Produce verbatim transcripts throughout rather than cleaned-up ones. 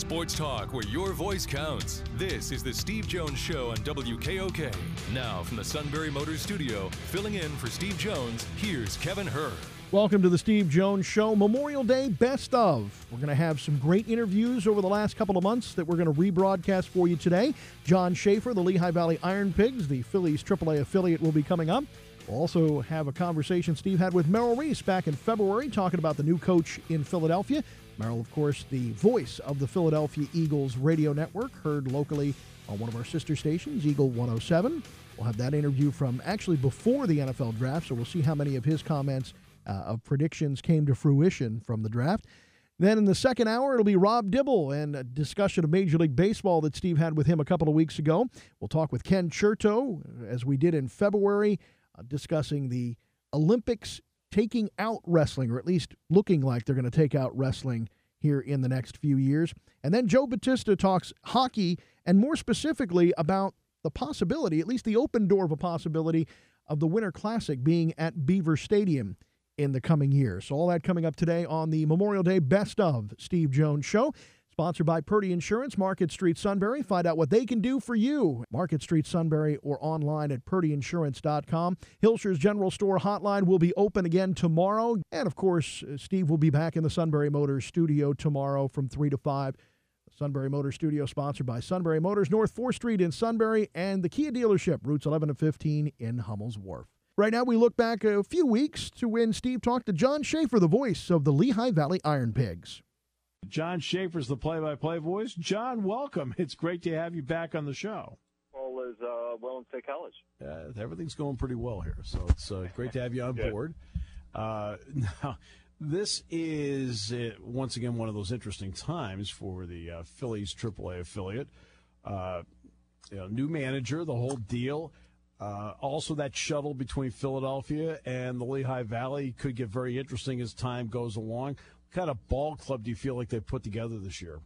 Sports talk where your voice counts. This is the Steve Jones Show on W K O K. Now from the Sunbury Motors Studio, filling in for Steve Jones, here's Kevin Hur. Welcome to the Steve Jones Show, Memorial Day Best Of. We're going to have some great interviews over the last couple of months that we're going to rebroadcast for you today. John Schaefer, the Lehigh Valley Iron Pigs, the Phillies triple A affiliate, will be coming up. We'll also have a conversation Steve had with Merrill Reese back in February talking about the new coach in Philadelphia. Merrill, of course, the voice of the Philadelphia Eagles radio network, heard locally on one of our sister stations, Eagle one oh seven. We'll have that interview from actually before the N F L draft, so we'll see how many of his comments uh, of predictions came to fruition from the draft. Then in the second hour, it'll be Rob Dibble and a discussion of Major League Baseball that Steve had with him a couple of weeks ago. We'll talk with Ken Chertow, as we did in February, uh, discussing the Olympics taking out wrestling, or at least looking like they're going to take out wrestling here in the next few years. And then Joe Batista talks hockey, and more specifically about the possibility, at least the open door of a possibility, of the Winter Classic being at Beaver Stadium in the coming years. So all that coming up today on the Memorial Day Best Of Steve Jones Show. Sponsored by Purdy Insurance, Market Street Sunbury. Find out what they can do for you. Market Street Sunbury or online at purdy insurance dot com. Hilscher's General Store hotline will be open again tomorrow. And, of course, Steve will be back in the Sunbury Motors studio tomorrow from three to five. The Sunbury Motors studio sponsored by Sunbury Motors, North fourth Street in Sunbury, and the Kia dealership, routes eleven and fifteen in Hummel's Wharf. Right now, we look back a few weeks to when Steve talked to John Schaefer, the voice of the Lehigh Valley Iron Pigs. John Schaefer's the play-by-play voice. John, welcome. It's great to have you back on the show. All is uh, well in State College. Uh, everything's going pretty well here, so it's uh, great to have you on board. Uh, now, this is, uh, once again, one of those interesting times for the uh, Phillies triple A affiliate. Uh, you know, new manager, the whole deal. Uh, also, that shuttle between Philadelphia and the Lehigh Valley could get very interesting as time goes along. What kind of ball club do you feel like they've put together this year?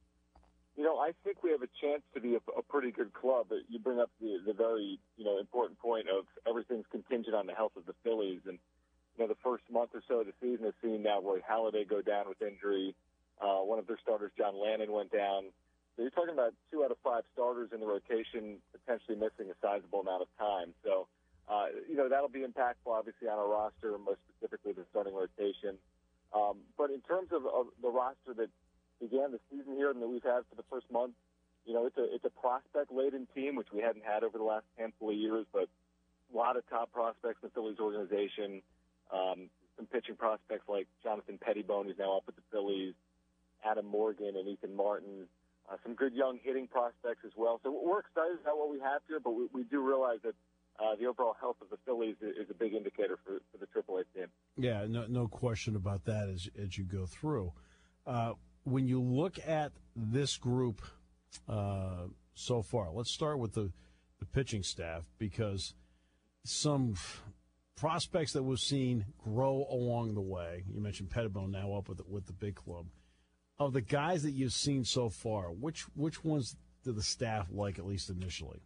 You know, I think we have a chance to be a, a pretty good club. But you bring up the, the very, you know, important point of everything's contingent on the health of the Phillies. And, you know, the first month or so of the season has seen now Roy Halladay go down with injury. Uh, one of their starters, John Lannon, went down. So you're talking about two out of five starters in the rotation potentially missing a sizable amount of time. So, uh, you know, that'll be impactful, obviously, on our roster, most specifically the starting rotation. Um, but in terms of, of the roster that began the season here and that we've had for the first month, you know, it's a it's a prospect-laden team, which we hadn't had over the last handful of years, but a lot of top prospects in the Phillies organization. Um, some pitching prospects like Jonathan Pettibone, who's now up with the Phillies, Adam Morgan and Ethan Martin. Uh, some good young hitting prospects as well. So we're excited about what we have here, but we, we do realize that Uh, the overall health of the Phillies is a big indicator for, for the triple A team. Yeah, no, no question about that as as you go through. Uh, when you look at this group uh, so far, let's start with the, the pitching staff, because some prospects that we've seen grow along the way. You mentioned Pettibone now up with the, with the big club. Of the guys that you've seen so far, which which ones do the staff like, at least initially?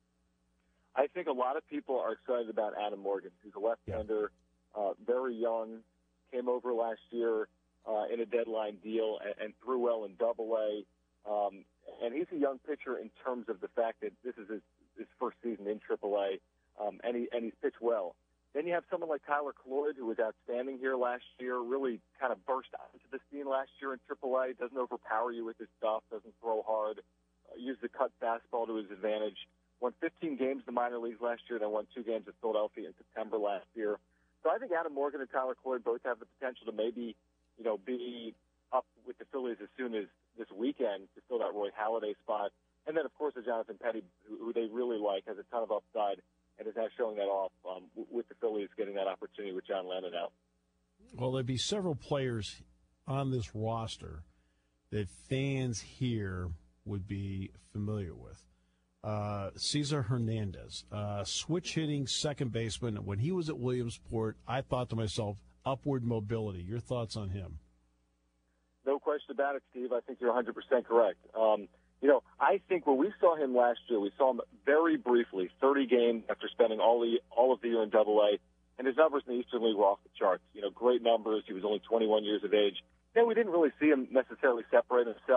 I think a lot of people are excited about Adam Morgan. He's a left-hander, uh, very young, came over last year uh, in a deadline deal and, and threw well in Double A. Um, and he's a young pitcher in terms of the fact that this is his, his first season in Triple A, um, and he and he's pitched well. Then you have someone like Tyler Cloyd, who was outstanding here last year, really kind of burst onto the scene last year in Triple A, doesn't overpower you with his stuff, doesn't throw hard, uh, used the cut fastball to his advantage. Won fifteen games in the minor leagues last year, then won two games at Philadelphia in September last year. So I think Adam Morgan and Tyler Cloyd both have the potential to maybe, you know, be up with the Phillies as soon as this weekend to fill that Roy Halladay spot. And then, of course, the Jonathan Petty, who, who they really like, has a ton of upside and is now showing that off um, with the Phillies getting that opportunity with John Lennon out. Well, there'd be several players on this roster that fans here would be familiar with. Uh, Cesar Hernandez, uh, switch-hitting second baseman. When he was at Williamsport, I thought to myself, upward mobility. Your thoughts on him? No question about it, Steve. I think you're one hundred percent correct. Um, you know, I think when we saw him last year, we saw him very briefly, thirty games after spending all the all of the year in Double A, and his numbers in the Eastern League were off the charts. You know, great numbers. He was only twenty-one years of age. Then we didn't really see him necessarily separate himself.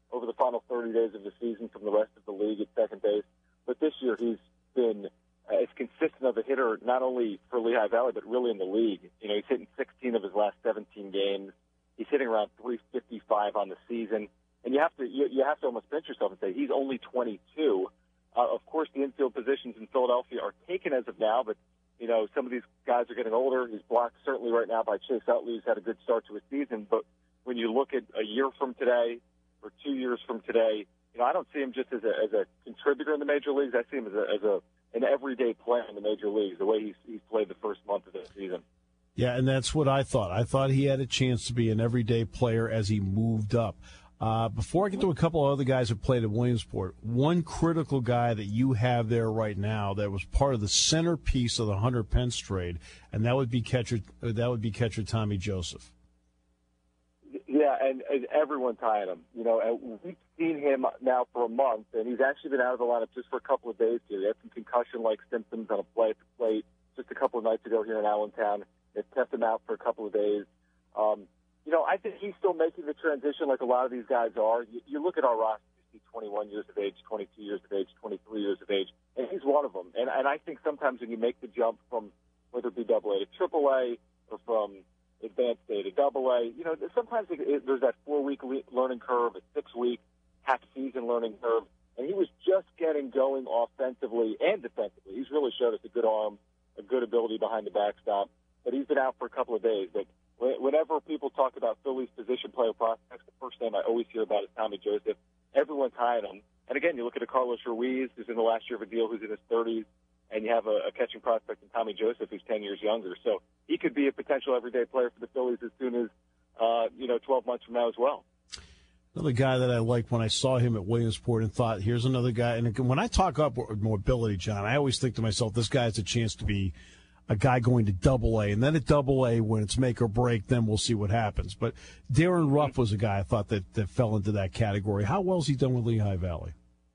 over the final thirty days of the season from the rest of the league at second base. But this year he's been uh, as consistent of a hitter, not only for Lehigh Valley, but really in the league. You know, he's hitting sixteen of his last seventeen games. He's hitting around three fifty-five on the season. And you have to you, you have to almost pinch yourself and say he's only twenty-two. Uh, of course, the infield positions in Philadelphia are taken as of now, but, you know, some of these guys are getting older. He's blocked certainly right now by Chase Utley, who's had a good start to his season. But when you look at a year from today or two years from today, you know, I don't see him just as a, as a contributor in the major leagues. I see him as a, as a an everyday player in the major leagues, the way he's, he's played the first month of the season. Yeah, and that's what I thought. I thought he had a chance to be an everyday player as he moved up. Uh, before I get to a couple of other guys who played at Williamsport, one critical guy that you have there right now that was part of the centerpiece of the Hunter Pence trade, and that would be catcher that would be catcher Tommy Joseph. Yeah, and, and everyone's eyeing him. You know, and we've seen him now for a month, and he's actually been out of the lineup just for a couple of days here. He had some concussion-like symptoms on a play at the plate just a couple of nights ago here in Allentown. It kept him out for a couple of days. Um, You know, I think he's still making the transition like a lot of these guys are. You, you look at our roster, you see twenty-one years of age, twenty-two years of age, twenty-three years of age, and he's one of them. And, and I think sometimes when you make the jump from whether it be double A to triple A or from advanced A to double A, you know, sometimes it, it, there's that four-week le- learning curve, a six-week half-season learning curve, and he was just getting going offensively and defensively. He's really showed us a good arm, a good ability behind the backstop, but he's been out for a couple of days. But whenever people talk about Phillies position player prospects, the first name I always hear about is Tommy Joseph. Everyone's high on him. And again, you look at a Carlos Ruiz, who's in the last year of a deal, who's in his thirties, and you have a, a catching prospect in Tommy Joseph, who's ten years younger. So he could be a potential everyday player for the Phillies as soon as, uh, you know, twelve months from now as well. Another guy that I liked when I saw him at Williamsport and thought, here's another guy. And when I talk up mobility, John, I always think to myself, this guy has a chance to be a guy going to double A, and then at double A, when it's make or break, then we'll see what happens. But Darren Ruff was a guy I thought that, that fell into that category. How well has he done with Lehigh Valley?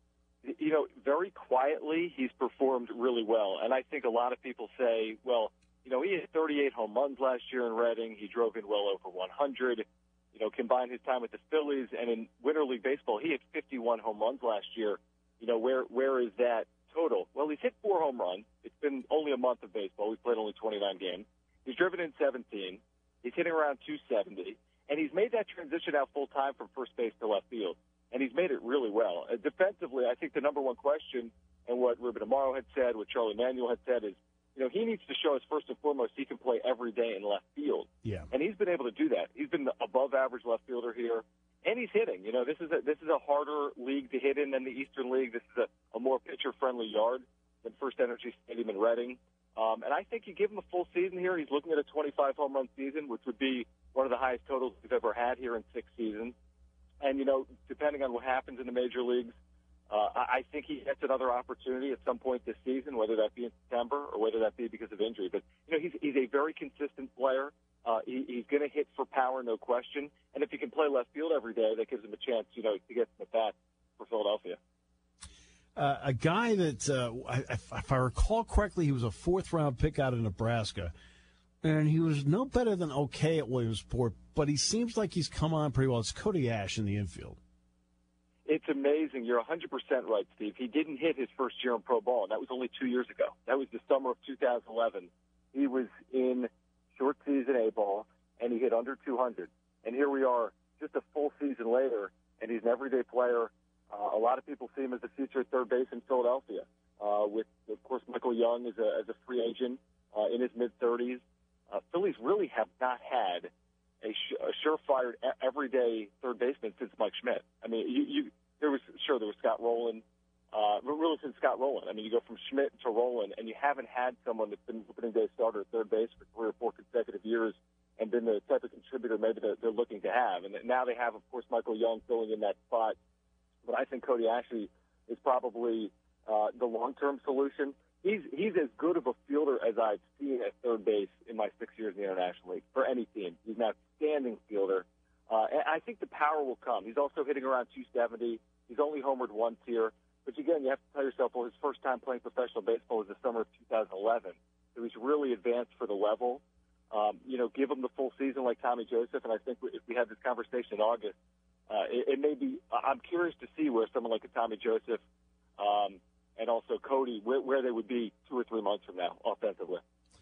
You know, very quietly, he's performed really well. And I think a lot of people say, well, you know, he had thirty-eight home runs last year in Reading. He drove in well over one hundred. You know, combined his time with the Phillies, and in Winter League Baseball, he had fifty-one home runs last year. You know, where where is that total? Well, he's hit four home runs. It's been only a month of baseball. We've played only twenty-nine games. He's driven in seventeen. He's hitting around two seventy. And he's made that transition out full-time from first base to left field. And he's made it really well. Uh, defensively, I think the number one question, and what Ruben Amaro had said, what Charlie Manuel had said, is, you know, he needs to show us first and foremost he can play every day in left field. Yeah. And he's been able to do that. He's been the above-average left fielder here. And he's hitting. You know, this is a, this is a harder league to hit in than the Eastern League. This is a, a more pitcher-friendly yard than First Energy Stadium in Reading. Um, and I think you give him a full season here. He's looking at a twenty-five home run season, which would be one of the highest totals we've ever had here in six seasons. And, you know, depending on what happens in the major leagues, uh, I think he gets another opportunity at some point this season, whether that be in September or whether that be because of injury. But, you know, he's, he's a very consistent player. Uh, he, he's going to hit for power, no question. And if he can play left field every day, that gives him a chance, you know, to get some at bat for Philadelphia. Uh, a guy that, uh, I, if I recall correctly, he was a fourth-round pick out of Nebraska, and he was no better than okay at Williamsport, but he seems like he's come on pretty well. It's Cody Ash in the infield. It's amazing. You're one hundred percent right, Steve. He didn't hit his first year in pro ball, and that was only two years ago. That was the summer of two thousand eleven. He was in short season A ball, and he hit under two hundred. And here we are just a full season later, and he's an everyday player. Uh, a lot of people see him as the future third base in Philadelphia. Uh, with, of course, Michael Young as a, as a free agent uh, in his mid-thirties. Uh, Phillies really have not had a, sh- a surefire everyday third baseman since Mike Schmidt. I mean, you, you there was sure there was Scott Rowland, uh, but really since Scott Rowland. I mean, you go from Schmidt to Rowland, and you haven't had someone that's been opening day starter at third base for three or four consecutive years and been the type of contributor maybe that they're looking to have. And now they have, of course, Michael Young filling in that spot. But I think Cody Ashley is probably uh, the long-term solution. He's he's as good of a fielder as I've seen at third base in my six years in the International League for any team. He's an outstanding fielder. Uh, and I think the power will come. He's also hitting around two seventy. He's only homered once here. But, again, you have to tell yourself, well, his first time playing professional baseball was the summer of two thousand eleven. So he's really advanced for the level. Um, you know, give him the full season like Tommy Joseph, and I think if we had this conversation in August, Uh, it, it may be. I'm curious to see where someone like a Tommy Joseph um, and also Cody, where, where they would be two or three months from now offensively.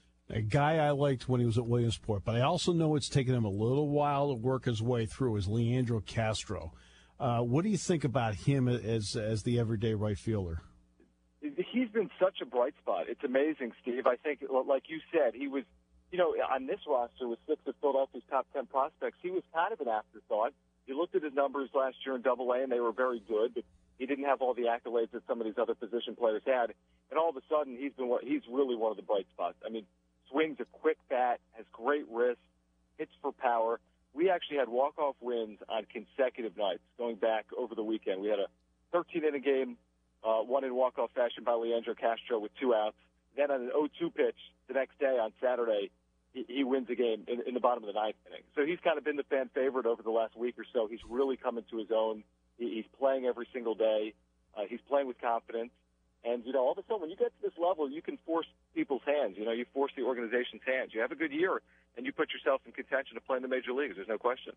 A guy I liked when he was at Williamsport, but I also know it's taken him a little while to work his way through, is Leandro Castro. Uh, what do you think about him as as the everyday right fielder? He's been such a bright spot. It's amazing, Steve. I think, like you said, he was, you know, on this roster with six of Philadelphia's top ten prospects, he was kind of an afterthought. You looked at his numbers last year in Double A, and they were very good, but he didn't have all the accolades that some of these other position players had. And all of a sudden, he's been he's really one of the bright spots. I mean, swings a quick bat, has great wrist, hits for power. We actually had walk-off wins on consecutive nights going back over the weekend. We had a thirteen-inning game, uh, one in walk-off fashion by Leandro Castro with two outs. Then on an oh two pitch the next day on Saturday, he, he wins the game in, in the bottom of the ninth inning. So he's kind of been the fan favorite over the last week or so. He's really coming to his own. He, he's playing every single day. Uh, he's playing with confidence. And, you know, all of a sudden, when you get to this level, you can force people's hands. You know, you force the organization's hands. You have a good year, and you put yourself in contention to play in the major leagues. There's no question.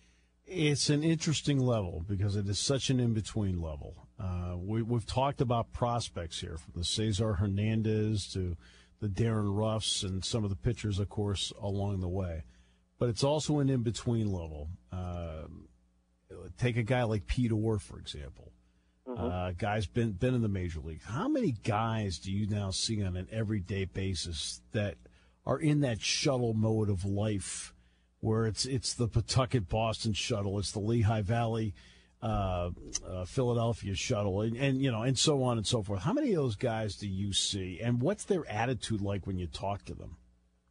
It's an interesting level because it is such an in-between level. Uh, we, we've talked about prospects here, from the Cesar Hernandez to the Darren Ruffs and some of the pitchers, of course, along the way. But it's also an in-between level. Uh, take a guy like Pete Orr, for example. Mm-hmm. Uh, guys been been in the major leagues. How many guys do you now see on an everyday basis that are in that shuttle mode of life, where it's it's the Pawtucket Boston shuttle, it's the Lehigh Valley uh, uh, Philadelphia shuttle, and, and you know, and so on and so forth? How many of those guys do you see, and what's their attitude like when you talk to them?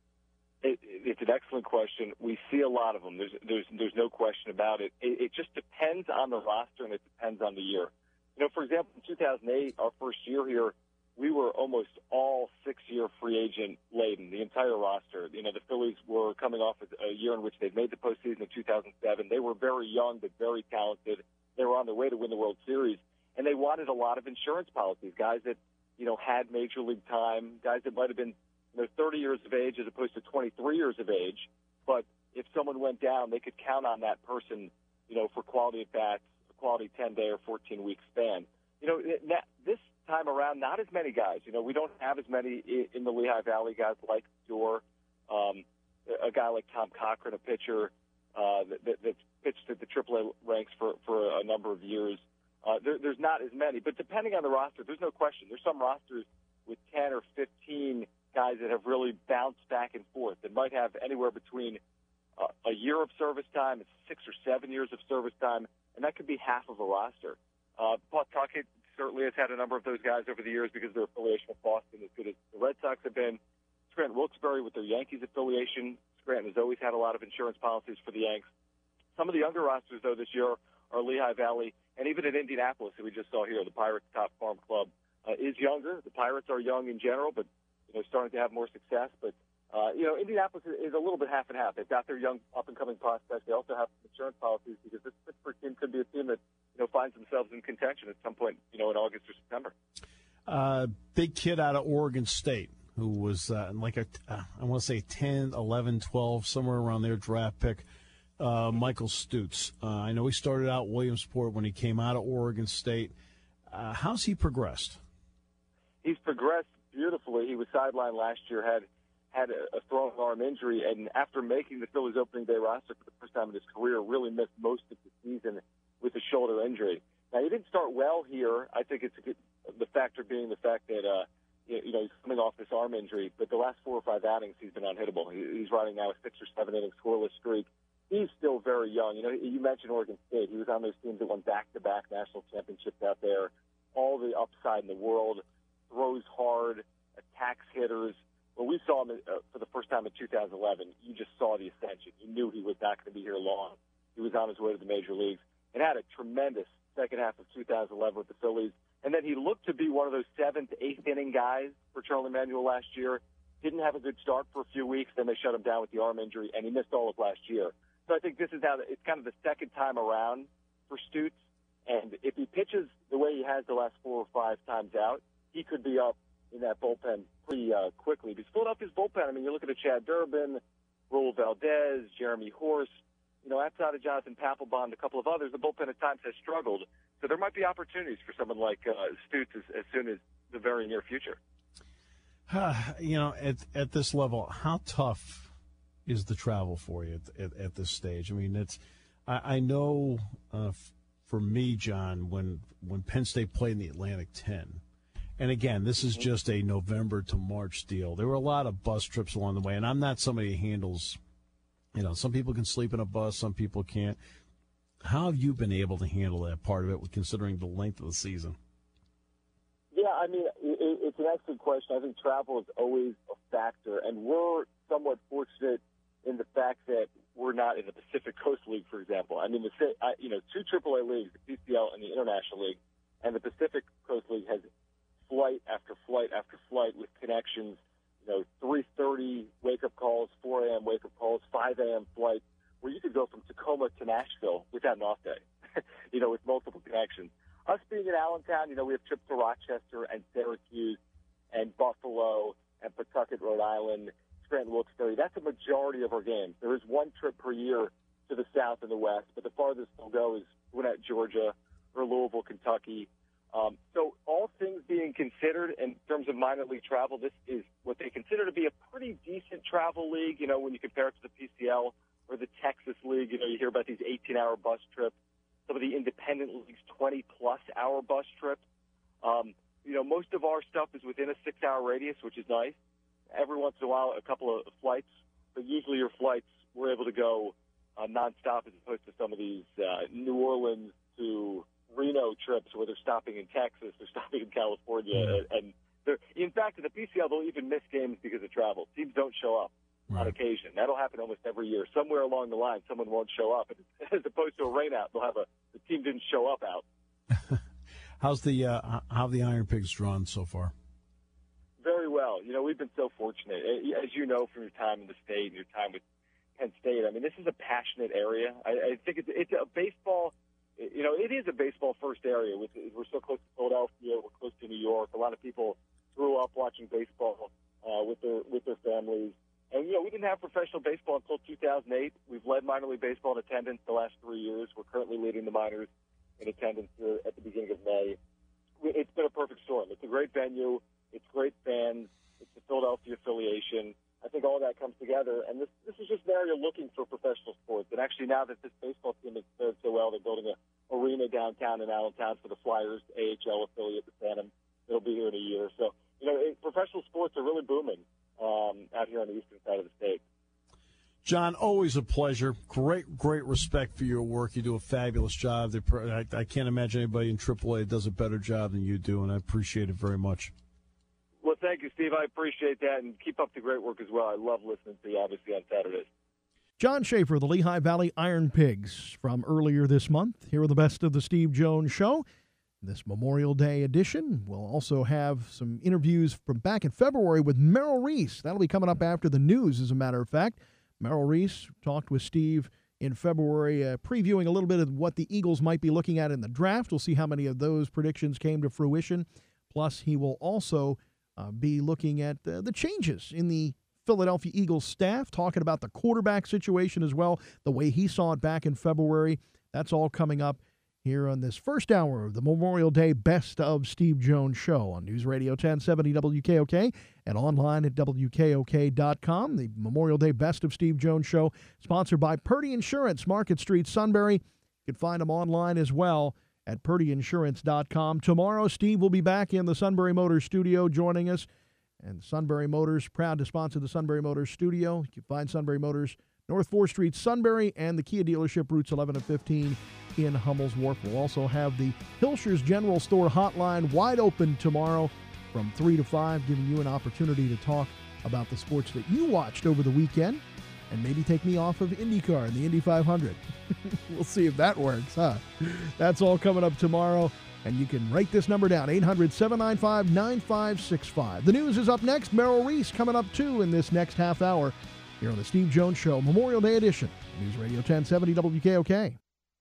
It, it's an excellent question. We see a lot of them. There's there's there's no question about it. It, it just depends on the roster, and it depends on the year. You know, for example, in two thousand eight, our first year here, we were almost all six-year free agent laden, the entire roster. You know, the Phillies were coming off a year in which they'd made the postseason in two thousand seven. They were very young but very talented. They were on their way to win the World Series, and they wanted a lot of insurance policies, guys that, you know, had major league time, guys that might have been, you know, thirty years of age as opposed to twenty-three years of age. But if someone went down, they could count on that person, you know, for quality at bats, quality ten-day or fourteen-week span. You know, this time around, not as many guys. You know, we don't have as many in the Lehigh Valley guys like Dewar, um, a guy like Tom Cochran, a pitcher uh, that, that's pitched at the triple A ranks for, for a number of years. Uh, there, there's not as many. But depending on the roster, there's no question. There's some rosters with ten or fifteen guys that have really bounced back and forth that might have anywhere between uh, a year of service time and six or seven years of service time, and that could be half of a roster. Uh, Pawtucket certainly has had a number of those guys over the years because their affiliation with Boston, as good as the Red Sox have been. Scranton Wilkes-Barre with their Yankees affiliation. Scranton has always had a lot of insurance policies for the Yanks. Some of the younger rosters, though, this year are Lehigh Valley, and even in Indianapolis, that we just saw here, the Pirates' top farm club uh, is younger. The Pirates are young in general, but you know, starting to have more success. But Uh, you know, Indianapolis is a little bit half and half. They've got their young up-and-coming prospects. They also have insurance policies because this Pittsburgh team could be a team that, you know, finds themselves in contention at some point, you know, in August or September. Uh, big kid out of Oregon State who was uh, like a, uh, I want to say ten, eleven, twelve, somewhere around their draft pick, uh, Michael Stutz. Uh, I know he started out Williamsport when he came out of Oregon State. Uh, how's he progressed? He's progressed beautifully. He was sidelined last year, had had a, a throwing arm injury, and after making the Phillies opening day roster for the first time in his career, really missed most of the season with a shoulder injury. Now, he didn't start well here. I think it's a good, the factor being the fact that, uh, you know, he's coming off this arm injury, but the last four or five outings, he's been unhittable. He, he's running now a six or seven inning scoreless streak. He's still very young. You know, you mentioned Oregon State. He was on those teams that won back-to-back national championships out there. All the upside in the world, throws hard, attacks hitters. When we saw him uh, for the first time in two thousand eleven, you just saw the ascension. You knew he was not going to be here long. He was on his way to the major leagues and had a tremendous second half of two thousand eleven with the Phillies. And then he looked to be one of those seventh, eighth inning guys for Charlie Manuel last year. Didn't have a good start for a few weeks. Then they shut him down with the arm injury, and he missed all of last year. So I think this is now, it's kind of the second time around for Stutz. And if he pitches the way he has the last four or five times out, he could be up in that bullpen pretty uh, quickly. Because Philadelphia's bullpen, I mean, you look at a Chad Durbin, Raul Valdez, Jeremy Horst, you know, outside of Jonathan Papelbon, a couple of others, the bullpen at times has struggled. So there might be opportunities for someone like uh, Stutz as, as soon as the very near future. You know, at at this level, how tough is the travel for you at, at, at this stage? I mean, it's I, I know uh, f- for me, John, when when Penn State played in the Atlantic ten, and again, this is just a November to March deal. There were a lot of bus trips along the way, and I'm not somebody who handles, you know, some people can sleep in a bus, some people can't. How have you been able to handle that part of it, considering the length of the season? Yeah, I mean, it, it's an excellent question. I think travel is always a factor, and we're somewhat fortunate in the fact that we're not in the Pacific Coast League, for example. I mean, the you know two triple A leagues, the P C L and the International League, and the Pacific Coast League has flight after flight after flight with connections. You know, three thirty wake-up calls, four a.m. wake-up calls, five a.m. flights, where you could go from Tacoma to Nashville without an off day. you know, with multiple connections. Us being in Allentown, you know, we have trips to Rochester and Syracuse and Buffalo and Pawtucket, Rhode Island, Scranton, Wilkes-Barre. That's a majority of our games. There is one trip per year to the south and the west, but the farthest we'll go is Gwinnett, Georgia, or Louisville, Kentucky. Um, so all things being considered in terms of minor league travel, this is what they consider to be a pretty decent travel league, you know, when you compare it to the P C L or the Texas League. You know, you hear about these eighteen-hour bus trips. Some of the independent leagues, twenty-plus hour bus trips. Um, you know, most of our stuff is within a six-hour radius, which is nice. Every once in a while, a couple of flights, but usually your flights, we're able to go uh, nonstop as opposed to some of these uh, New Orleans to Reno trips where they're stopping in Texas, they're stopping in California. Mm-hmm. And they're, in fact, in the P C L, they'll even miss games because of travel. Teams don't show up. Right. On occasion. That'll happen almost every year. Somewhere along the line, someone won't show up. As opposed to a rainout, they'll have a the team didn't show up out. How's the uh, how have the Iron Pigs drawn so far? Very well. You know, we've been so fortunate. As you know from your time in the state and your time with Penn State, I mean, this is a passionate area. I, I think it's, it's a baseball, you know, it is a baseball-first area. We're so close to Philadelphia. We're close to New York. A lot of people grew up watching baseball uh, with their with their families. And, you know, we didn't have professional baseball until two thousand eight. We've led minor league baseball in attendance the last three years. We're currently leading the minors in attendance here at the beginning of May. It's been a perfect storm. It's a great venue. It's great fans. It's the Philadelphia affiliation. I think all that comes together. And this this is just an area looking for professional sports. And actually now that this baseball team has fared so well, they're building an arena downtown in Allentown for the Flyers A H L affiliate, the Phantom. It'll be here in a year. So, you know, it, professional sports are really booming. Um, out here on the eastern side of the state. John, always a pleasure. Great, great respect for your work. You do a fabulous job. I, I can't imagine anybody in triple A does a better job than you do, and I appreciate it very much. Well, thank you, Steve. I appreciate that, and keep up the great work as well. I love listening to you, obviously, on Saturdays. John Schaefer, the Lehigh Valley Iron Pigs, from earlier this month. Here are the best of the Steve Jones Show. This Memorial Day edition. We'll also have some interviews from back in February with Merrill Reese. That'll be coming up after the news, as a matter of fact. Merrill Reese talked with Steve in February, uh, previewing a little bit of what the Eagles might be looking at in the draft. We'll see how many of those predictions came to fruition. Plus, he will also uh, be looking at uh, the changes in the Philadelphia Eagles staff, talking about the quarterback situation as well, the way he saw it back in February. That's all coming up here on this first hour of the Memorial Day Best of Steve Jones Show on News Radio ten seventy W K O K and online at W K O K dot com. The Memorial Day Best of Steve Jones Show, sponsored by Purdy Insurance, Market Street, Sunbury. You can find them online as well at Purdy Insurance dot com. Tomorrow, Steve will be back in the Sunbury Motors studio joining us. And Sunbury Motors, proud to sponsor the Sunbury Motors studio. You can find Sunbury Motors, North fourth Street, Sunbury, and the Kia dealership, routes eleven and fifteen in Hummel's Wharf. We'll also have the Hilscher's General Store hotline wide open tomorrow from three to five, giving you an opportunity to talk about the sports that you watched over the weekend and maybe take me off of IndyCar and the Indy five hundred. We'll see if that works, huh? That's all coming up tomorrow. And you can write this number down, eight hundred, seven nine five, nine five six five. The news is up next. Merrill Reese coming up, too, in this next half hour here on the Steve Jones Show, Memorial Day edition. News Radio ten seventy W K O K.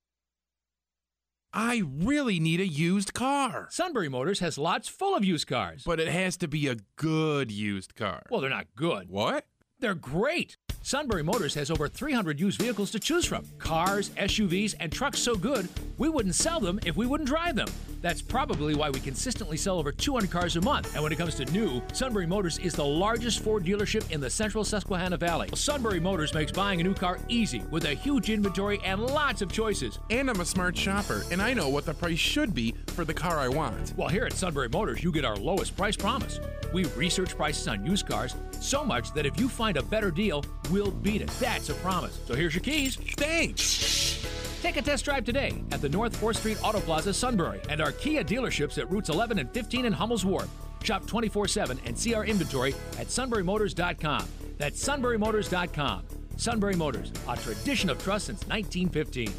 I really need a used car. Sunbury Motors has lots full of used cars. But it has to be a good used car. Well, they're not good. What? They're great. Sunbury Motors has over three hundred used vehicles to choose from. Cars, S U Vs, and trucks so good, we wouldn't sell them if we wouldn't drive them. That's probably why we consistently sell over two hundred cars a month. And when it comes to new, Sunbury Motors is the largest Ford dealership in the central Susquehanna Valley. Sunbury Motors makes buying a new car easy with a huge inventory and lots of choices. And I'm a smart shopper, and I know what the price should be for the car I want. Well, here at Sunbury Motors, you get our lowest price promise. We research prices on used cars so much that if you find a better deal, we'll beat it. That's a promise. So here's your keys. Thanks. Take a test drive today at the North fourth Street Auto Plaza, Sunbury, and our Kia dealerships at routes eleven and fifteen in Hummel's Wharf. Shop twenty-four seven and see our inventory at sunbury motors dot com. That's sunbury motors dot com. Sunbury Motors, a tradition of trust since nineteen fifteen.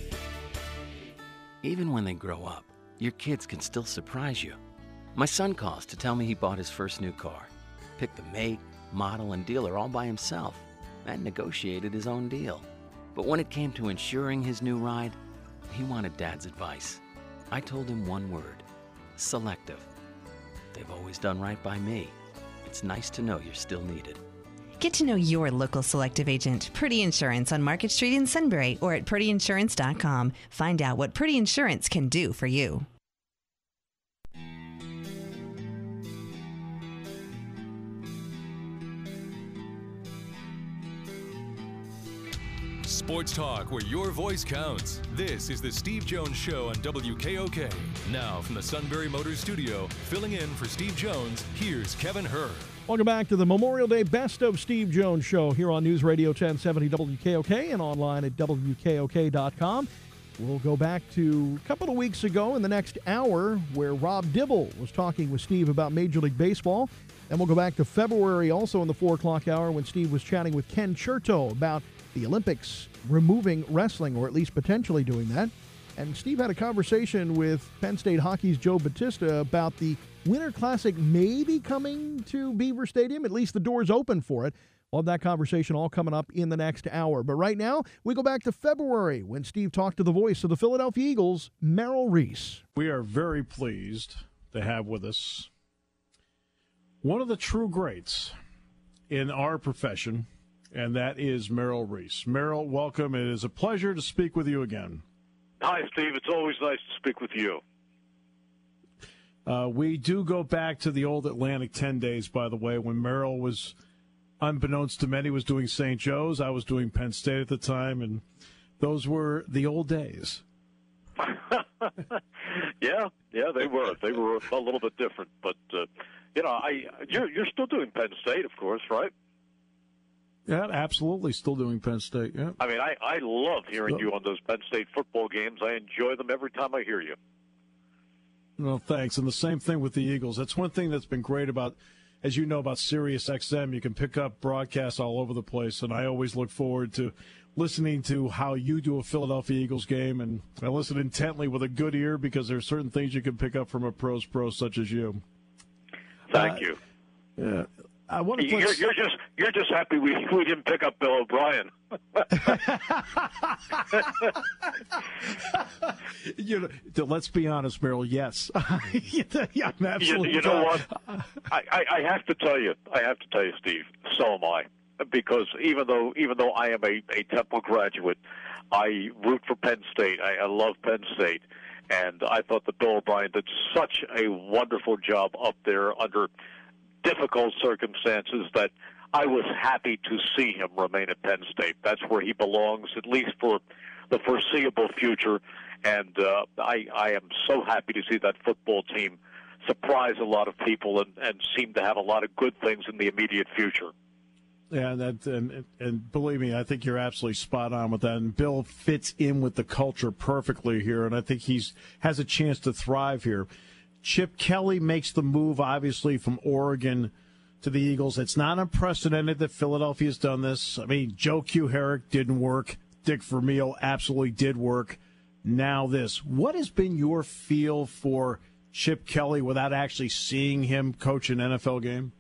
Even when they grow up, your kids can still surprise you. My son calls to tell me he bought his first new car, picked the make, model, and dealer all by himself, and negotiated his own deal. But when it came to insuring his new ride, he wanted Dad's advice. I told him one word: Selective. They've always done right by me. It's nice to know you're still needed. Get to know your local Selective agent, Purdy Insurance, on Market Street in Sunbury or at purdy insurance dot com. Find out what Purdy Insurance can do for you. Sports talk where your voice counts. This is the Steve Jones Show on W K O K. Now from the Sunbury Motors studio, filling in for Steve Jones, here's Kevin Hurd. Welcome back to the Memorial Day Best of Steve Jones Show here on News Radio ten seventy W K O K and online at W K O K dot com. We'll go back to a couple of weeks ago in the next hour where Rob Dibble was talking with Steve about Major League Baseball. And we'll go back to February also in the four o'clock hour when Steve was chatting with Ken Chertow about the Olympics removing wrestling, or at least potentially doing that. And Steve had a conversation with Penn State Hockey's Joe Batista about the Winter Classic maybe coming to Beaver Stadium. At least the door's open for it. We'll have that conversation all coming up in the next hour. But right now, we go back to February when Steve talked to the voice of the Philadelphia Eagles, Merrill Reese. We are very pleased to have with us one of the true greats in our profession, and that is Merrill Reese. Merrill, welcome. It is a pleasure to speak with you again. Hi, Steve. It's always nice to speak with you. Uh, we do go back to the old Atlantic ten days, by the way, when Merrill was, unbeknownst to many, was doing Saint Joe's. I was doing Penn State at the time, and those were the old days. yeah, yeah, they were. They were a little bit different, but uh, you know, I you're you're still doing Penn State, of course, right? Yeah, absolutely, still doing Penn State. Yeah. I mean, I I love hearing so, you on those Penn State football games. I enjoy them every time I hear you. Well, thanks, and the same thing with the Eagles. That's one thing that's been great about, as you know, about Sirius X M. You can pick up broadcasts all over the place, and I always look forward to listening to how you do a Philadelphia Eagles game, and I listen intently with a good ear because there are certain things you can pick up from a pro's pro such as you. Thank uh, you. Yeah, I want to. You're, you're just you're just happy we we didn't pick up Bill O'Brien. you know, let's be honest, Merrill. Yes, yeah, I'm absolutely. You, you know what? I, I, I have to tell you. I have to tell you, Steve. So am I. Because even though even though I am a, a Temple graduate, I root for Penn State. I, I love Penn State, and I thought that Bill O'Brien did such a wonderful job up there under difficult circumstances that I was happy to see him remain at Penn State. That's where he belongs, at least for the foreseeable future. And uh, I, I am so happy to see that football team surprise a lot of people and, and seem to have a lot of good things in the immediate future. Yeah, that and and believe me, I think you're absolutely spot on with that. And Bill fits in with the culture perfectly here, and I think he's has a chance to thrive here. Chip Kelly makes the move, obviously, from Oregon to the Eagles. It's not unprecedented that Philadelphia's done this. I mean, Joe Q. Herrick didn't work. Dick Vermeil absolutely did work. Now this. What has been your feel for Chip Kelly without actually seeing him coach an N F L game?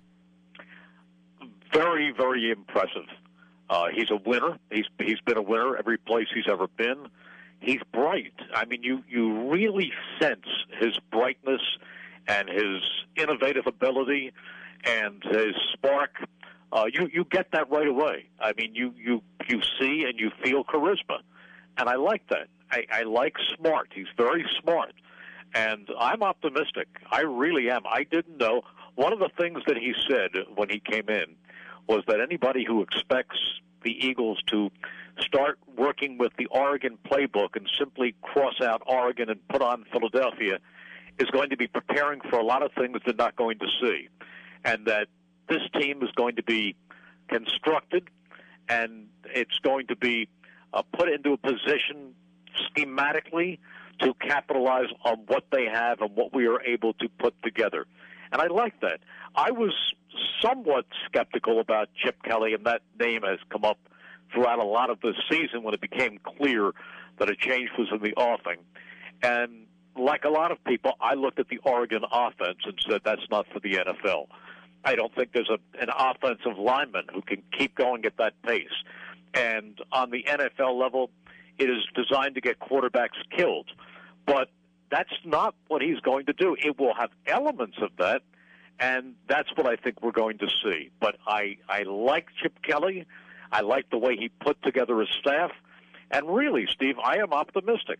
Very, very impressive. Uh, he's a winner. He's he's been a winner every place he's ever been. He's bright. I mean, you, you really sense his brightness and his innovative ability and his spark uh, you you get that right away. I mean, you you you see and you feel charisma, and I like that. I, I like smart. He's very smart, and I'm optimistic. I really am. I didn't know. One of the things that he said when he came in was that anybody who expects the Eagles to start working with the Oregon playbook and simply cross out Oregon and put on Philadelphia is going to be preparing for a lot of things they're not going to see, and that this team is going to be constructed and it's going to be uh, put into a position schematically to capitalize on what they have and what we are able to put together. And I like that. I was somewhat skeptical about Chip Kelly, and that name has come up throughout a lot of the season when it became clear that a change was in the offing. And like a lot of people, I looked at the Oregon offense and said that's not for the N F L. I don't think there's a, an offensive lineman who can keep going at that pace. And on the N F L level, it is designed to get quarterbacks killed. But that's not what he's going to do. It will have elements of that, and that's what I think we're going to see. But I, I like Chip Kelly. I like the way he put together his staff. And really, Steve, I am optimistic.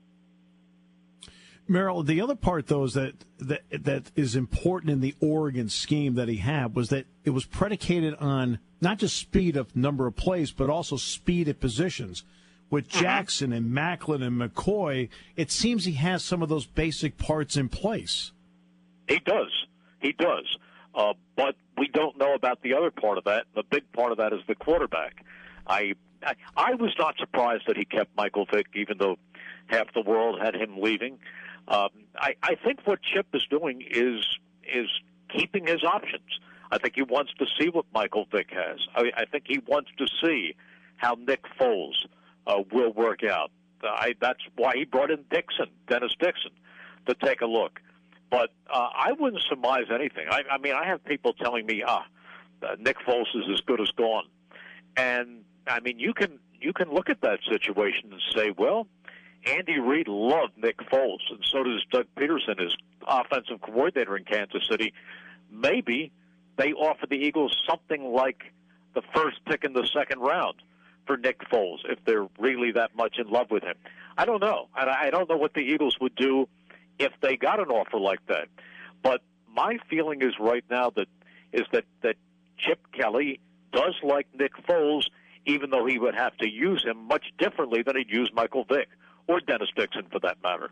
Merrill, the other part, though, is that, that that is important in the Oregon scheme that he had was that it was predicated on not just speed of number of plays, but also speed at positions. With Jackson and Macklin and McCoy, it seems he has some of those basic parts in place. He does. He does. Uh, but we don't know about the other part of that. The big part of that is the quarterback. I, I I was not surprised that he kept Michael Vick, even though half the world had him leaving. Um, I, I think what Chip is doing is is keeping his options. I think he wants to see what Michael Vick has. I, I think he wants to see how Nick Foles uh, will work out. Uh, I, that's why he brought in Dixon, Dennis Dixon, to take a look. But uh, I wouldn't surmise anything. I, I mean, I have people telling me, ah, uh, Nick Foles is as good as gone. And, I mean, you can you can look at that situation and say, well, Andy Reid loved Nick Foles, and so does Doug Peterson, his offensive coordinator in Kansas City. Maybe they offer the Eagles something like the first pick in the second round for Nick Foles if they're really that much in love with him. I don't know. And I don't know what the Eagles would do if they got an offer like that. But my feeling is right now that is that, that Chip Kelly does like Nick Foles, even though he would have to use him much differently than he'd use Michael Vick or Dennis Dixon for that matter.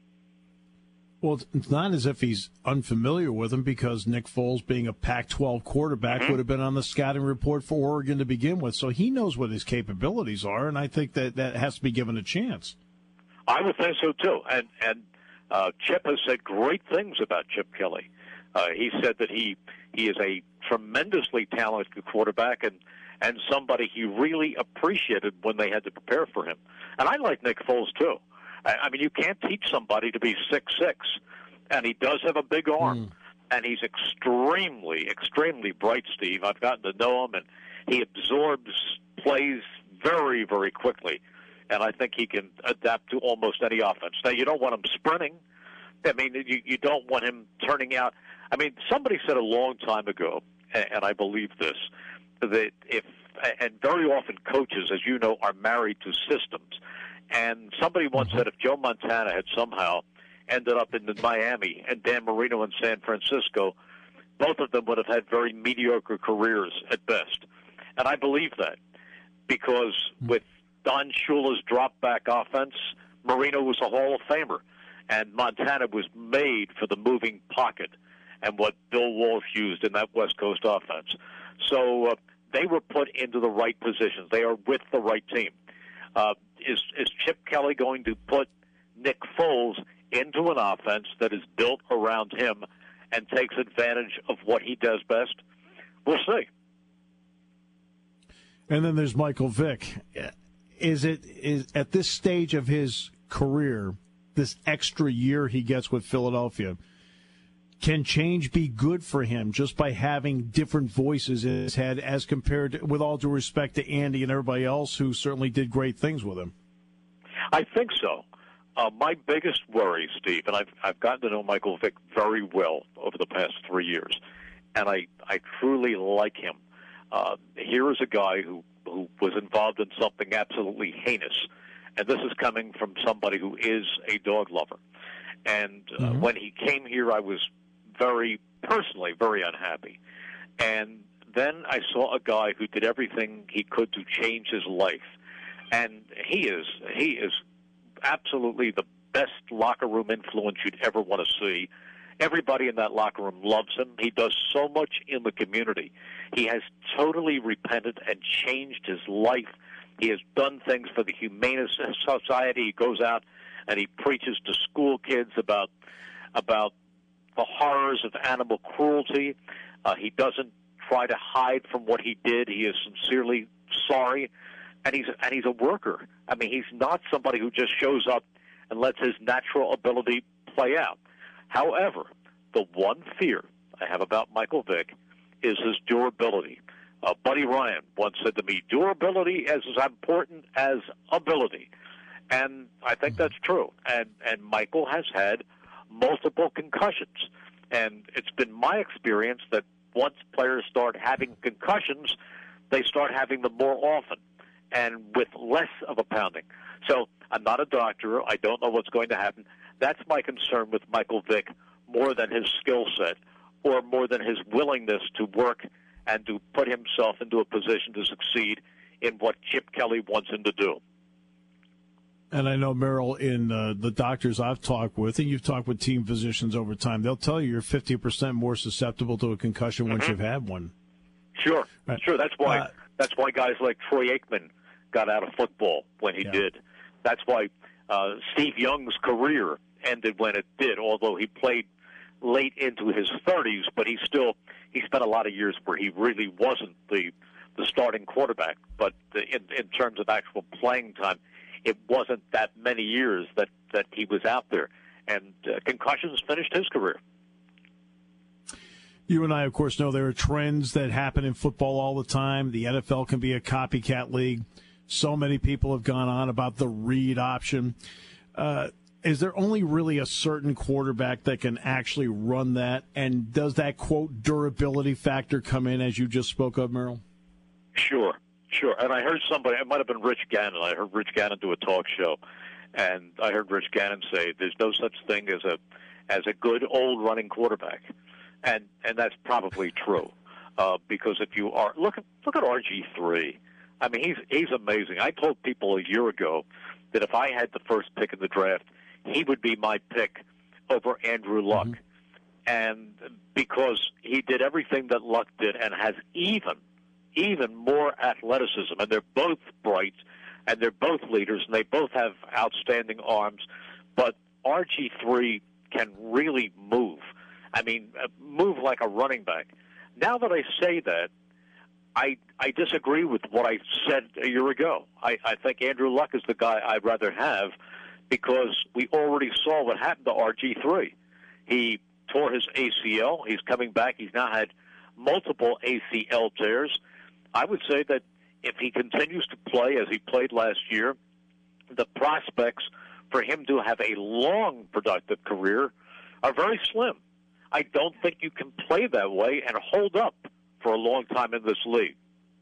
Well, it's not as if he's unfamiliar with him because Nick Foles, being a Pac twelve quarterback, mm-hmm. would have been on the scouting report for Oregon to begin with. So he knows what his capabilities are, and I think that that has to be given a chance. I would think so, too. And, and uh, Chip has said great things about Chip Kelly. Uh, he said that he, he is a tremendously talented quarterback and, and somebody he really appreciated when they had to prepare for him. And I like Nick Foles, too. I mean, you can't teach somebody to be six foot six, and he does have a big arm, mm. and he's extremely, extremely bright, Steve. I've gotten to know him, and he absorbs plays very, very quickly, and I think he can adapt to almost any offense. Now, you don't want him sprinting. I mean, you, you don't want him turning out. I mean, somebody said a long time ago, and, and I believe this, that if, and very often coaches, as you know, are married to systems. And somebody once said if Joe Montana had somehow ended up in Miami and Dan Marino in San Francisco, both of them would have had very mediocre careers at best. And I believe that because with Don Shula's drop-back offense, Marino was a Hall of Famer, and Montana was made for the moving pocket and what Bill Walsh used in that West Coast offense. So uh, they were put into the right positions. They are with the right team. Uh, is, is Chip Kelly going to put Nick Foles into an offense that is built around him and takes advantage of what he does best? We'll see. And then there's Michael Vick. Is it is at this stage of his career, this extra year he gets with Philadelphia, can change be good for him just by having different voices in his head as compared to, with all due respect to Andy and everybody else who certainly did great things with him? I think so. Uh, my biggest worry, Steve, and I've, I've gotten to know Michael Vick very well over the past three years, and I, I truly like him. uh, here is a guy who, who was involved in something absolutely heinous, and this is coming from somebody who is a dog lover. And uh, mm-hmm. when he came here, I was very, personally, very unhappy. And then I saw a guy who did everything he could to change his life. And he is he is absolutely the best locker room influence you'd ever want to see. Everybody in that locker room loves him. He does so much in the community. He has totally repented and changed his life. He has done things for the Humane Society. He goes out and he preaches to school kids about about the horrors of animal cruelty. Uh, he doesn't try to hide from what he did. He is sincerely sorry, and he's and he's a worker. I mean, he's not somebody who just shows up and lets his natural ability play out. However, the one fear I have about Michael Vick is his durability. Uh, Buddy Ryan once said to me, durability is as important as ability. And I think that's true. And and Michael has had multiple concussions. And it's been my experience that once players start having concussions, they start having them more often and with less of a pounding. So I'm not a doctor. I don't know what's going to happen. That's my concern with Michael Vick, more than his skill set or more than his willingness to work and to put himself into a position to succeed in what Chip Kelly wants him to do. And I know, Merrill, in uh, the doctors I've talked with, and you've talked with team physicians over time, they'll tell you you're fifty percent more susceptible to a concussion mm-hmm. once you've had one. Sure, right. sure. That's why uh, that's why guys like Troy Aikman got out of football when he yeah. did. That's why uh, Steve Young's career ended when it did, although he played late into his thirties, but he still he spent a lot of years where he really wasn't the the starting quarterback. But the, in, in terms of actual playing time, it wasn't that many years that, that he was out there. And uh, concussions finished his career. You and I, of course, know there are trends that happen in football all the time. The N F L can be a copycat league. So many people have gone on about the read option. Uh, is there only really a certain quarterback that can actually run that? And does that, quote, durability factor come in, as you just spoke of, Merrill? Sure. Sure, and I heard somebody, it might have been Rich Gannon, I heard Rich Gannon do a talk show, and I heard Rich Gannon say there's no such thing as a as a good old running quarterback, and and that's probably true, uh, because if you are, look at, look at R G three, I mean, he's, he's amazing. I told people a year ago that if I had the first pick in the draft, he would be my pick over Andrew Luck, mm-hmm. and because he did everything that Luck did and has even even more athleticism, and they're both bright, and they're both leaders, and they both have outstanding arms, but R G three can really move. I mean, move like a running back. Now that I say that, I I disagree with what I said a year ago. I, I think Andrew Luck is the guy I'd rather have because we already saw what happened to R G three. He tore his A C L. He's coming back. He's now had multiple A C L tears. I would say that if he continues to play as he played last year, the prospects for him to have a long, productive career are very slim. I don't think you can play that way and hold up for a long time in this league.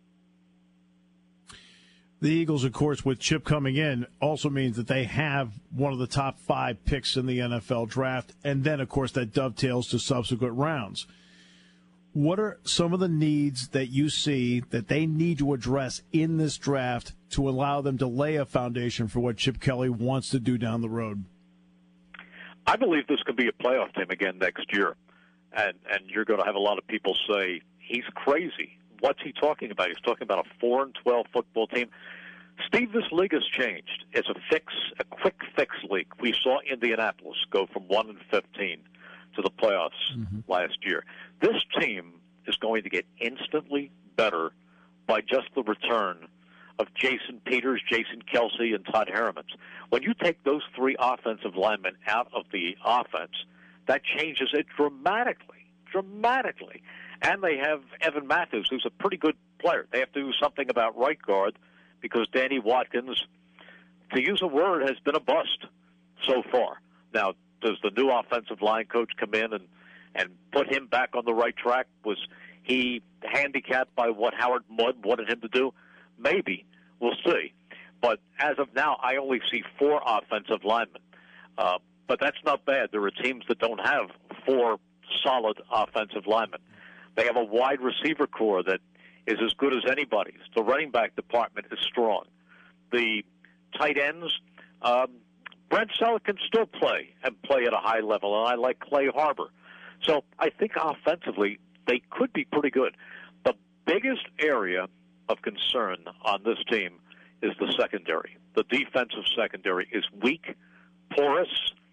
The Eagles, of course, with Chip coming in, also means that they have one of the top five picks in the N F L draft, and then, of course, that dovetails to subsequent rounds. What are some of the needs that you see that they need to address in this draft to allow them to lay a foundation for what Chip Kelly wants to do down the road? I believe this could be a playoff team again next year. And and you're going to have a lot of people say, he's crazy. What's he talking about? He's talking about a four and twelve football team. Steve, this league has changed. It's a fix, a quick fix league. We saw Indianapolis go from one and fifteen to the playoffs mm-hmm. last year. This team is going to get instantly better by just the return of Jason Peters, Jason Kelsey, and Todd Hermans. When you take those three offensive linemen out of the offense, that changes it dramatically, dramatically. And they have Evan Matthews, who's a pretty good player. They have to do something about right guard because Danny Watkins, to use a word, has been a bust so far. Now, does the new offensive line coach come in and, and put him back on the right track? Was he handicapped by what Howard Mudd wanted him to do? Maybe. We'll see. But as of now, I only see four offensive linemen. Uh, but that's not bad. There are teams that don't have four solid offensive linemen. They have a wide receiver core that is as good as anybody's. The running back department is strong. The tight ends, um, Brent Selleck can still play and play at a high level, and I like Clay Harbor. So I think offensively they could be pretty good. The biggest area of concern on this team is the secondary. The defensive secondary is weak, porous,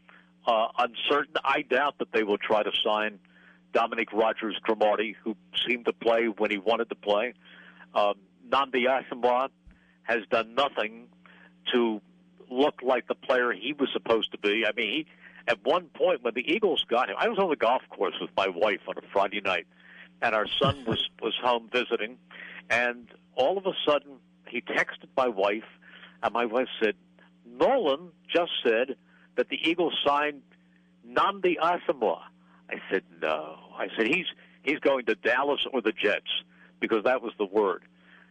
uh, uncertain. I doubt that they will try to sign Dominique Rodgers-Cromartie, who seemed to play when he wanted to play. Um, Nnamdi Asomugha has done nothing to look like the player he was supposed to be. I mean, he, at one point when the Eagles got him, I was on the golf course with my wife on a Friday night, and our son was, was home visiting, and all of a sudden he texted my wife, and my wife said, Nolan just said that the Eagles signed Nnamdi Asomugha. I said, no. I said, he's he's going to Dallas or the Jets, because that was the word.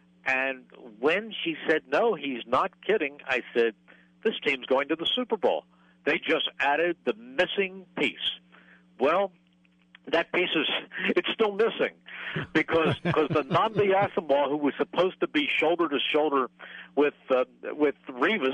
And when she said, no, he's not kidding, I said, this team's going to the Super Bowl. They just added the missing piece. Well, that piece is it's still missing because because the Nnamdi Asomugha, who was supposed to be shoulder to shoulder with uh, with Revis,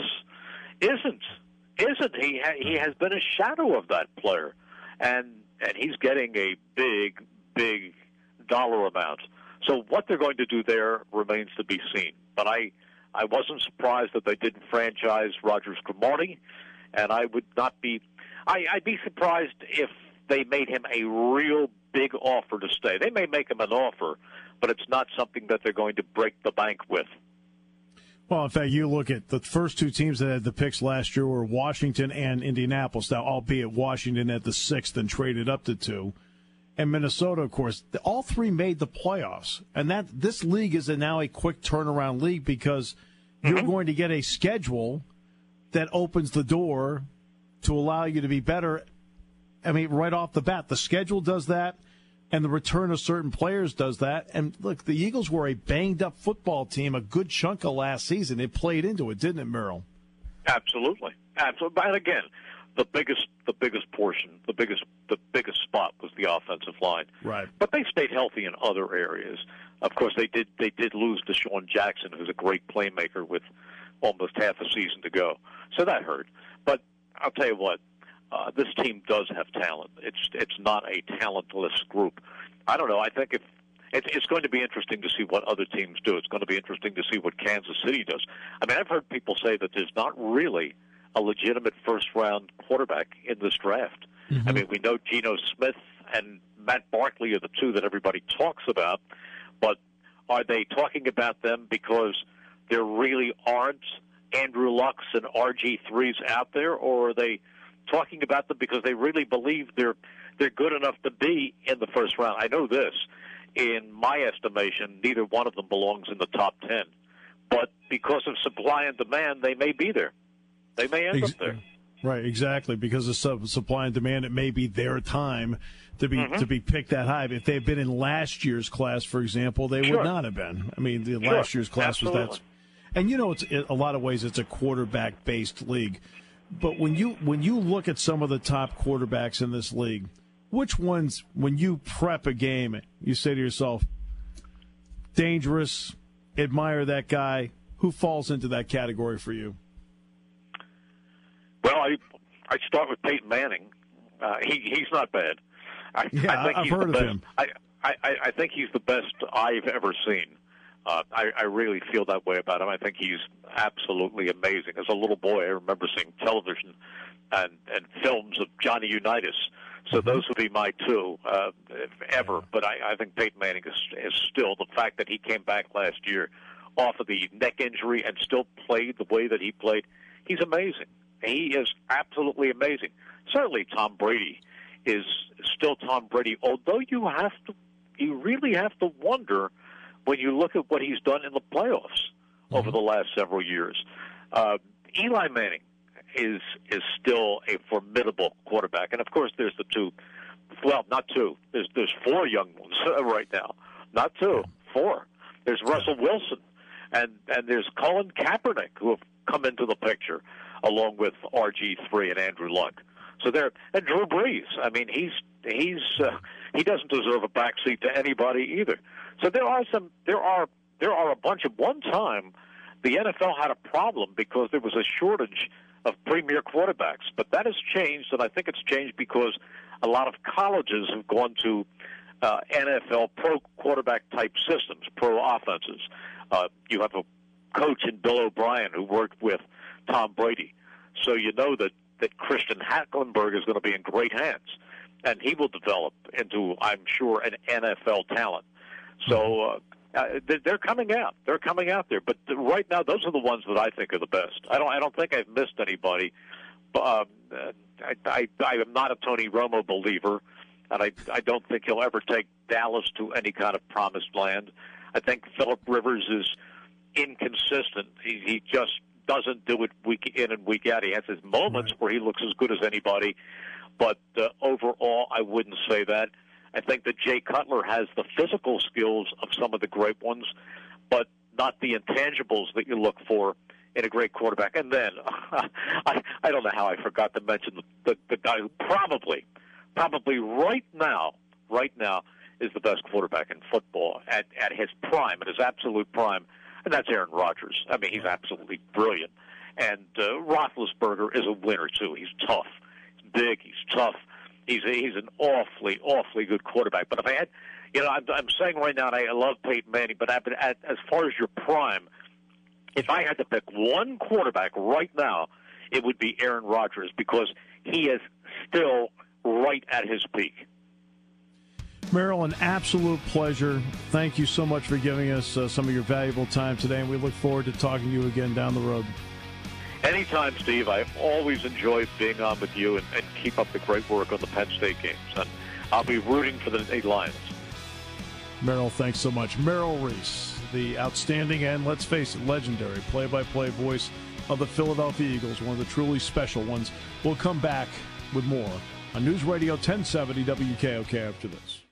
isn't isn't he? Ha- he has been a shadow of that player, and and he's getting a big big dollar amount. So what they're going to do there remains to be seen. But I I wasn't surprised that they didn't franchise Rodgers-Cromartie, and I would not be I, I'd be surprised if they made him a real big offer to stay. They may make him an offer, but it's not something that they're going to break the bank with. Well, in fact, you look at the first two teams that had the picks last year were Washington and Indianapolis. Now, albeit Washington at the sixth and traded up to two. And Minnesota, of course, all three made the playoffs. And that this league is a, now a quick turnaround league because mm-hmm. you're going to get a schedule that opens the door to allow you to be better. I mean, right off the bat, the schedule does that, and the return of certain players does that. And, look, the Eagles were a banged-up football team a good chunk of last season. It played into it, didn't it, Merrill? Absolutely. Absolutely. And, again, the biggest the biggest portion, the biggest the biggest spot was the offensive line. Right. But they stayed healthy in other areas. Of course, they did they did lose Deshaun Jackson, who's a great playmaker with almost half a season to go. So that hurt. But I'll tell you what. Uh, this team does have talent. It's it's not a talentless group. I don't know. I think if it's, it's going to be interesting to see what other teams do. It's going to be interesting to see what Kansas City does. I mean, I've heard people say that there's not really a legitimate first-round quarterback in this draft. Mm-hmm. I mean, we know Geno Smith and Matt Barkley are the two that everybody talks about, but are they talking about them because there really aren't Andrew Lucks and R G threes out there, or are they talking about them because they really believe they're they're good enough to be in the first round? I know this. In my estimation, neither one of them belongs in the top ten. But because of supply and demand, they may be there. They may end Ex- up there. Right, exactly. Because of sub- supply and demand, it may be their time to be mm-hmm. to be picked that high. If they had been in last year's class, for example, they sure. would not have been. I mean, the sure. last year's class Absolutely. was that. And, you know, it's in a lot of ways it's a quarterback-based league. But when you when you look at some of the top quarterbacks in this league, which ones, when you prep a game, you say to yourself, dangerous, admire that guy? Who falls into that category for you? Well, I I start with Peyton Manning. Uh, he he's not bad. I, yeah, I think I've he's heard the of best. him. I, I, I think he's the best I've ever seen. Uh, I, I really feel that way about him. I think he's absolutely amazing. As a little boy, I remember seeing television and, and films of Johnny Unitas. So mm-hmm. those would be my two, uh, if ever. Yeah. But I, I think Peyton Manning is, is still, the fact that he came back last year off of the neck injury and still played the way that he played, he's amazing. He is absolutely amazing. Certainly Tom Brady is still Tom Brady, although you have to, you really have to wonder when you look at what he's done in the playoffs mm-hmm. over the last several years. Uh, Eli Manning is is still a formidable quarterback. And, of course, there's the two, well, not two, there's there's four young ones right now. not two, four. There's Russell Wilson, and and there's Colin Kaepernick, who have come into the picture, along with R G three and Andrew Luck. So there, and Drew Brees. I mean, he's he's uh, he doesn't deserve a backseat to anybody either. So there are some, there are there are a bunch of. One time, the N F L had a problem because there was a shortage of premier quarterbacks, but that has changed, and I think it's changed because a lot of colleges have gone to uh, N F L pro quarterback type systems, pro offenses. Uh, you have a coach in Bill O'Brien who worked with Tom Brady, so you know that that Christian Hackenberg is going to be in great hands, and he will develop into, I'm sure, an N F L talent. So uh, uh, they're coming out. They're coming out there. But right now, those are the ones that I think are the best. I don't. I don't think I've missed anybody. Um, I, I, I am not a Tony Romo believer, and I, I don't think he'll ever take Dallas to any kind of promised land. I think Phillip Rivers is inconsistent. He, he just doesn't do it week in and week out. He has his moments right. where he looks as good as anybody, but uh, overall, I wouldn't say that. I think that Jay Cutler has the physical skills of some of the great ones, but not the intangibles that you look for in a great quarterback. And then, I, I don't know how I forgot to mention the, the, the guy who probably, probably right now, right now, is the best quarterback in football at, at his prime, at his absolute prime, and that's Aaron Rodgers. I mean, he's absolutely brilliant. And uh, Roethlisberger is a winner, too. He's tough. He's big. He's tough. He's a, he's an awfully, awfully good quarterback. But if I had, you know, I'm, I'm saying right now, and I love Peyton Manning, but at, at, as far as your prime, if I had to pick one quarterback right now, it would be Aaron Rodgers because he is still right at his peak. Merrill, an absolute pleasure. Thank you so much for giving us uh, some of your valuable time today, and we look forward to talking to you again down the road. Anytime, Steve. I always enjoy being on with you and, and keep up the great work on the Penn State games. And I'll be rooting for the Lions. Merrill, thanks so much. Merrill Reese, the outstanding and, let's face it, legendary play-by-play voice of the Philadelphia Eagles, one of the truly special ones. We'll come back with more on News Radio ten seventy W K O K after this.